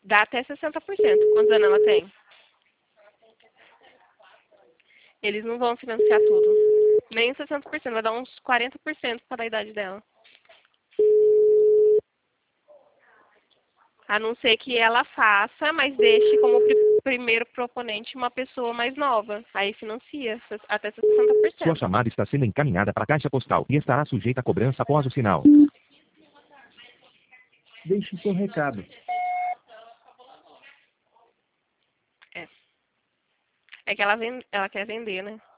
Dá até 60%. Quantos anos ela tem? Eles não vão financiar tudo. Nem 60%, vai dar uns 40% para a idade dela. A não ser que ela faça, mas deixe como primeiro proponente uma pessoa mais nova. Aí financia até Sua 60%. chamada está sendo encaminhada para a caixa postal e estará sujeita a cobrança após o sinal. Deixe seu recado. É que ela quer vender, né?